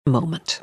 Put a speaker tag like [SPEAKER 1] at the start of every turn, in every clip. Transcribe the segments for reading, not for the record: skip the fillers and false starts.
[SPEAKER 1] moment.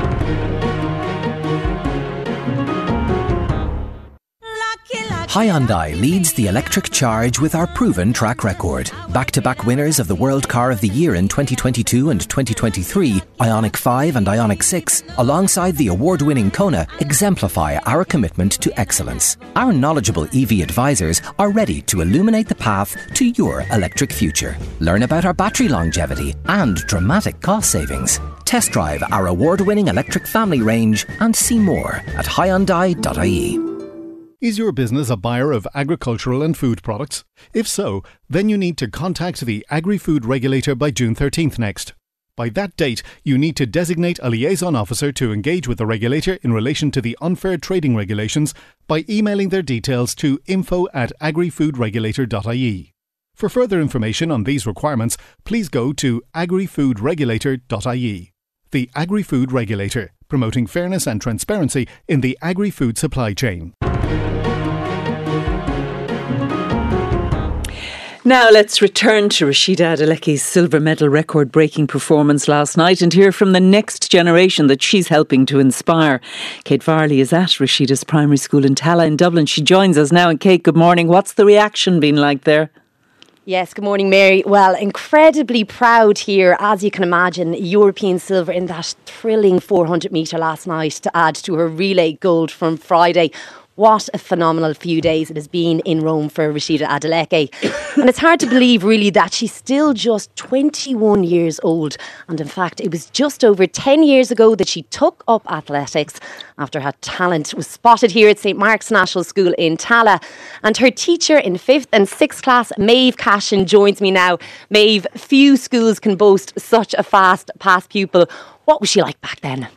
[SPEAKER 2] Hyundai leads the electric charge with our proven track record. Back-to-back winners of the World Car of the Year in 2022 and 2023, Ioniq 5 and Ioniq 6, alongside the award-winning Kona, exemplify our commitment to excellence. Our knowledgeable EV advisors are ready to illuminate the path to your electric future. Learn about our battery longevity and dramatic cost savings. Test drive our award-winning electric family range and see more at Hyundai.ie.
[SPEAKER 3] Is your business a buyer of agricultural and food products? If so, then you need to contact the Agri-Food Regulator by June 13th next. By that date, you need to designate a liaison officer to engage with the regulator in relation to the unfair trading regulations by emailing their details to info@agrifoodregulator.ie. For further information on these requirements, please go to agrifoodregulator.ie. The Agri-Food Regulator, promoting fairness and transparency in the agri-food supply chain.
[SPEAKER 1] Now let's return to Rashida Adeleke's silver medal record-breaking performance last night and hear from the next generation that she's helping to inspire. Kate Varley is at Rashida's primary school in Tala in Dublin. She joins us now. And Kate, good morning. What's the reaction been like there?
[SPEAKER 4] Yes, good morning, Mary. Well, incredibly proud here, as you can imagine, European silver in that thrilling 400 metre last night to add to her relay gold from Friday. What a phenomenal few days it has been in Rome for Rashida Adeleke. And it's hard to believe, really, that she's still just 21 years old. And in fact, it was just over 10 years ago that she took up athletics after her talent was spotted here at St Mark's National School in Tala. And her teacher in 5th and 6th class, Maeve Cashin, joins me now. Maeve, few schools can boast such a fast pupil. What was she like back then?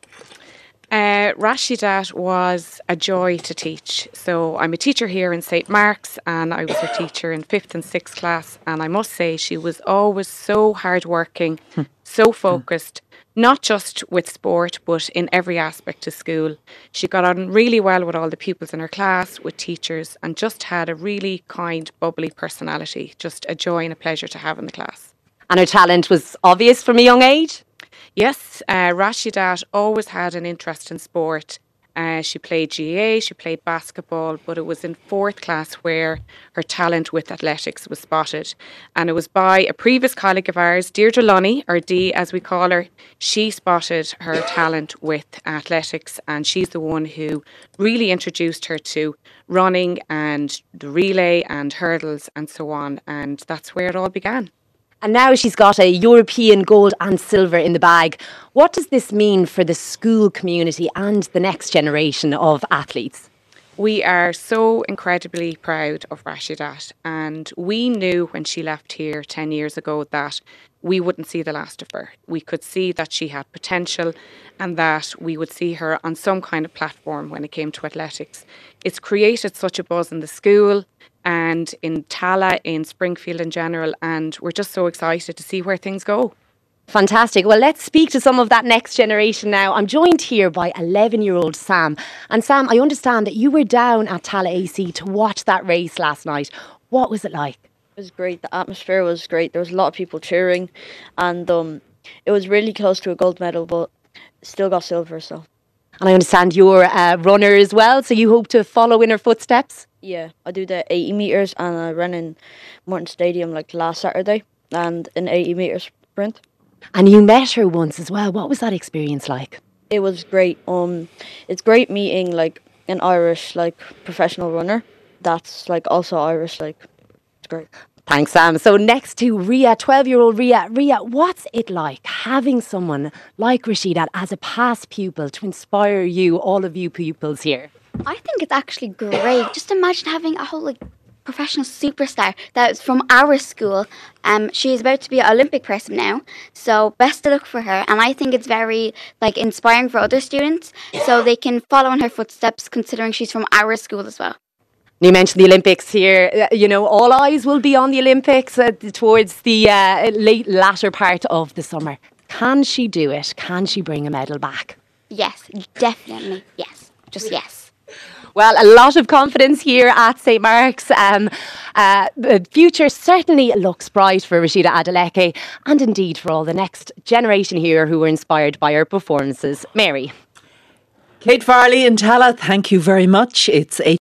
[SPEAKER 5] Rashidat was a joy to teach. So I'm a teacher here in St Mark's and I was her teacher in 5th and 6th class, and I must say she was always so hardworking, so focused, not just with sport but in every aspect of school. She got on really well with all the pupils in her class, with teachers, and just had a really kind, bubbly personality. Just a joy and a pleasure to have in the class.
[SPEAKER 4] And her talent was obvious from a young age?
[SPEAKER 5] Yes, Rashidat always had an interest in sport. She played GAA, she played basketball, but it was in 4th class where her talent with athletics was spotted. And it was by a previous colleague of ours, Deirdre Lunny, or Dee as we call her. She spotted her talent with athletics, and she's the one who really introduced her to running and the relay and hurdles and so on. And that's where it all began.
[SPEAKER 4] And now she's got a European gold and silver in the bag. What does this mean for the school community and the next generation of athletes?
[SPEAKER 5] We are so incredibly proud of Rashidat, and we knew when she left here 10 years ago that we wouldn't see the last of her. We could see that she had potential and that we would see her on some kind of platform when it came to athletics. It's created such a buzz in the school and in Tala, in Springfield in general, and we're just so excited to see where things go.
[SPEAKER 4] Fantastic. Well, let's speak to some of that next generation now. I'm joined here by 11-year-old Sam. And Sam, I understand that you were down at Tala AC to watch that race last night. What was it like?
[SPEAKER 6] It was great. The atmosphere was great. There was a lot of people cheering, and it was really close to a gold medal, but still got silver. So.
[SPEAKER 4] And I understand you're a runner as well, so you hope to follow in her footsteps?
[SPEAKER 6] Yeah, I do the 80 metres and I ran in Morton Stadium like last Saturday and an 80 metre sprint.
[SPEAKER 4] And you met her once as well. What was that experience like?
[SPEAKER 6] It was great. It's great meeting like an Irish like professional runner that's like also Irish. Like, it's great.
[SPEAKER 4] Thanks, Sam. So next to Ria, 12-year-old Ria. Ria, what's it like having someone like Rashida as a past pupil to inspire you, all of you pupils here?
[SPEAKER 7] I think it's actually great. Just imagine having a whole professional superstar that's from our school. She's about to be an Olympic person now, so best of luck for her. And I think it's very inspiring for other students, so they can follow in her footsteps, considering she's from our school as well.
[SPEAKER 4] You mentioned the Olympics here. All eyes will be on the Olympics towards the latter part of the summer. Can she do it? Can she bring a medal back?
[SPEAKER 7] Yes, definitely. Yes. Just yes.
[SPEAKER 4] Well, a lot of confidence here at St. Mark's. The future certainly looks bright for Rashida Adeleke and indeed for all the next generation here who were inspired by her performances. Mary.
[SPEAKER 1] Kate Farley and Tala, thank you very much. It's